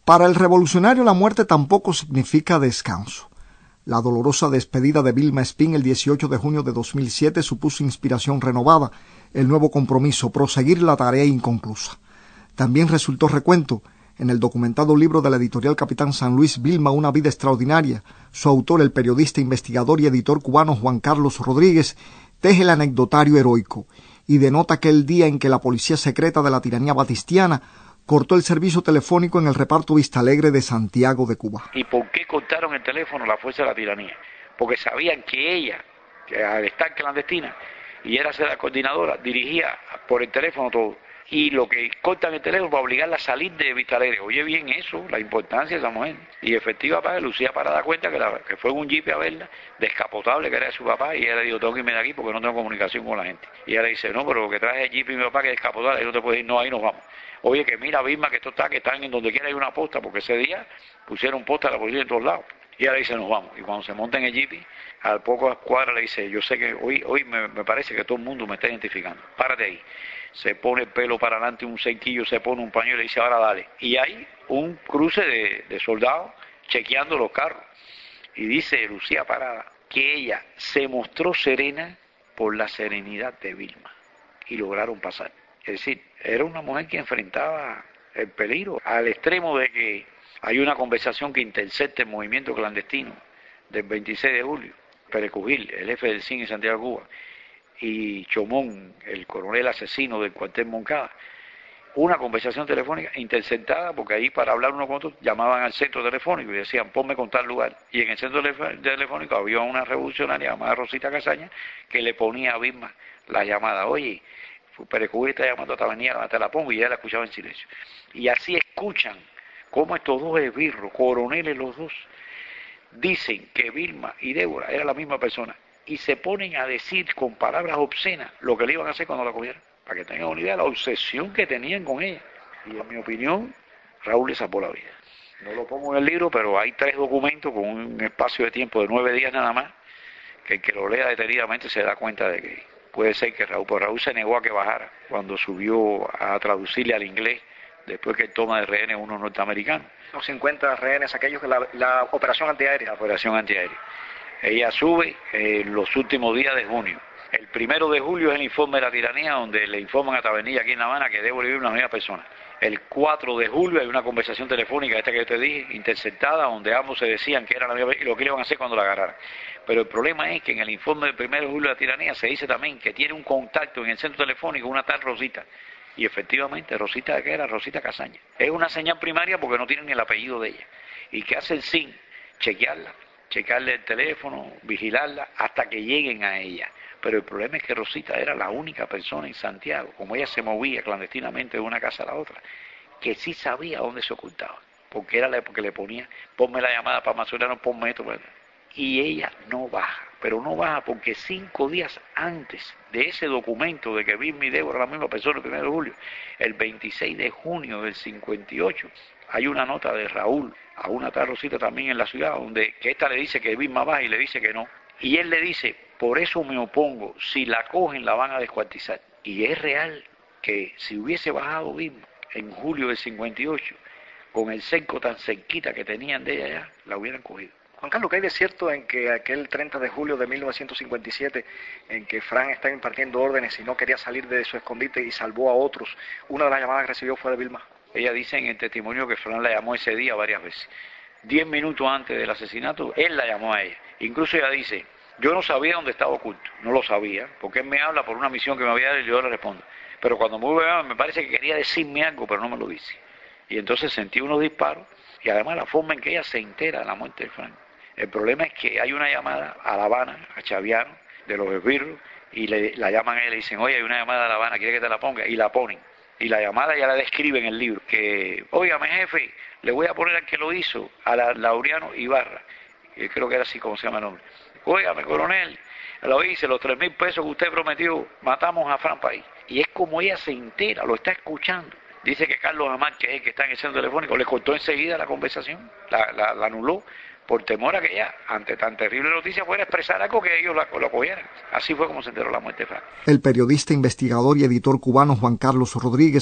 Para el revolucionario la muerte tampoco significa descanso. La dolorosa despedida de Vilma Espín el 18 de junio de 2007 supuso inspiración renovada, el nuevo compromiso, proseguir la tarea inconclusa. También resultó recuento en el documentado libro de la editorial Capitán San Luis, Vilma, una vida extraordinaria. Su autor, el periodista, investigador y editor cubano Juan Carlos Rodríguez, teje el anecdotario heroico y denota aquel día en que la policía secreta de la tiranía batistiana cortó el servicio telefónico en el reparto Vistalegre de Santiago de Cuba. ¿Y por qué cortaron el teléfono la fuerza de la tiranía? Porque sabían que ella, que al estar clandestina, y era la coordinadora, dirigía por el teléfono todo. Y lo que cortan el teléfono para obligarla a salir de Vistalegre. Oye bien eso, la importancia de esa mujer. Y efectivamente, Lucía Parra da cuenta que fue en un jeep a verla, descapotable, que era de su papá, y ella le dijo, tengo que irme de aquí porque no tengo comunicación con la gente. Y ella le dice, no, pero lo que trae el jeep y mi papá que es descapotable, ahí no te puedes ir, no, ahí nos vamos. Oye, que mira, Vilma, que esto está, que están en donde quiera hay una posta, porque ese día pusieron posta a la policía en todos lados. Y ella le dice, nos vamos. Y cuando se monta en el jeep, al poco cuadra le dice, yo sé que hoy me parece que todo el mundo me está identificando. Párate ahí. Se pone el pelo para adelante, un cerquillo, se pone un pañuelo y le dice, ahora dale. Y hay un cruce de soldados chequeando los carros. Y dice Lucía Parada que ella se mostró serena por la serenidad de Vilma. Y lograron pasar. Es decir, era una mujer que enfrentaba el peligro al extremo de que hay una conversación que intercepta el movimiento clandestino del 26 de julio. Pérez Cujil, el jefe del CIN en Santiago de Cuba, y Chomón, el coronel asesino del cuartel Moncada, una conversación telefónica interceptada, porque ahí para hablar uno con otro llamaban al centro telefónico y decían, ponme con tal lugar. Y en el centro telefónico había una revolucionaria llamada Rosita Casaña que le ponía a Vilma la llamada, oye, Pérez Cujil está llamando a Tabanía, te la pongo, y ella la escuchaba en silencio. Y así escuchan cómo estos dos esbirros, coroneles los dos, dicen que Vilma y Débora eran la misma persona y se ponen a decir con palabras obscenas lo que le iban a hacer cuando la cogieran, para que tengan una idea de la obsesión que tenían con ella. Y en mi opinión, Raúl le salvó la vida. No lo pongo en el libro, pero hay 3 documentos con un espacio de tiempo de 9 días nada más, que el que lo lea detenidamente se da cuenta de que puede ser que Raúl se negó a que bajara cuando subió a traducirle al inglés después que él toma de rehenes unos norteamericanos. Los 50 rehenes, aquellos que la operación antiaérea. La operación antiaérea. Ella sube en los últimos días de junio. El 1 de julio es el informe de la tiranía, donde le informan a Tabanilla aquí en La Habana que Débora y Vilma es una misma persona. El 4 de julio hay una conversación telefónica, esta que yo te dije, interceptada, donde ambos se decían que eran la misma persona y lo que le iban a hacer cuando la agarraran. Pero el problema es que en el informe del 1 de julio de la tiranía se dice también que tiene un contacto en el centro telefónico una tal Rosita. Y efectivamente, Rosita, ¿qué era? Rosita Casaña. Es una señal primaria porque no tiene ni el apellido de ella. ¿Y qué hace el CIN? Chequearle el teléfono, vigilarla hasta que lleguen a ella. Pero el problema es que Rosita era la única persona en Santiago, como ella se movía clandestinamente de una casa a la otra, que sí sabía dónde se ocultaba. Porque era la época que le ponía, ponme la llamada para Mazuriano, ponme esto. Y ella no baja. Pero no baja porque 5 días antes de ese documento de que Vilma y Débora la misma persona el 1 de julio, el 26 de junio del 58, hay una nota de Raúl a una tal Rosita también en la ciudad, donde que esta le dice que Vilma baja y le dice que no. Y él le dice, por eso me opongo, si la cogen la van a descuartizar. Y es real que si hubiese bajado Vilma en julio del 58, con el cerco tan cerquita que tenían de ella ya, la hubieran cogido. Juan Carlos, ¿qué hay de cierto en que aquel 30 de julio de 1957, en que Fran estaba impartiendo órdenes y no quería salir de su escondite y salvó a otros, una de las llamadas que recibió fue de Vilma? Ella dice en el testimonio que Fran la llamó ese día varias veces. 10 minutos antes del asesinato, él la llamó a ella. Incluso ella dice, yo no sabía dónde estaba oculto, no lo sabía, porque él me habla por una misión que me había dado y yo le respondo. Pero cuando me parece que quería decirme algo, pero no me lo dice. Y entonces sentí unos disparos y además la forma en que ella se entera de la muerte de Fran. El problema es que hay una llamada a La Habana, a Chaviano, de los esbirros, y la llaman a él y le dicen, oye, hay una llamada a La Habana, ¿quiere que te la ponga? Y la ponen. Y la llamada ya la describe en el libro, que, óigame jefe, le voy a poner al que lo hizo, a Laureano Ibarra, que creo que era así como se llama el nombre. Óigame, coronel, lo hice, los 3.000 pesos que usted prometió, matamos a Fran País. Y es como ella se entera, lo está escuchando. Dice que Carlos Amar, que es el que está en el centro telefónico, le cortó enseguida la conversación, la anuló, por temor a que ella, ante tan terrible noticia, fuera a expresar algo que ellos lo cogieran. Así fue como se enteró la muerte de Fran. El periodista, investigador y editor cubano Juan Carlos Rodríguez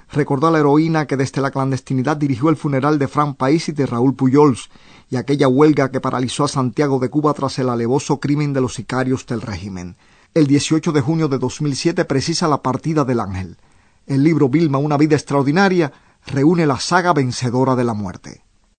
recordó a la heroína que desde la clandestinidad dirigió el funeral de Fran País y de Raúl Pujols y aquella huelga que paralizó a Santiago de Cuba tras el alevoso crimen de los sicarios del régimen. El 18 de junio de 2007 precisa la partida del ángel. El libro Vilma, una vida extraordinaria, reúne la saga vencedora de la muerte.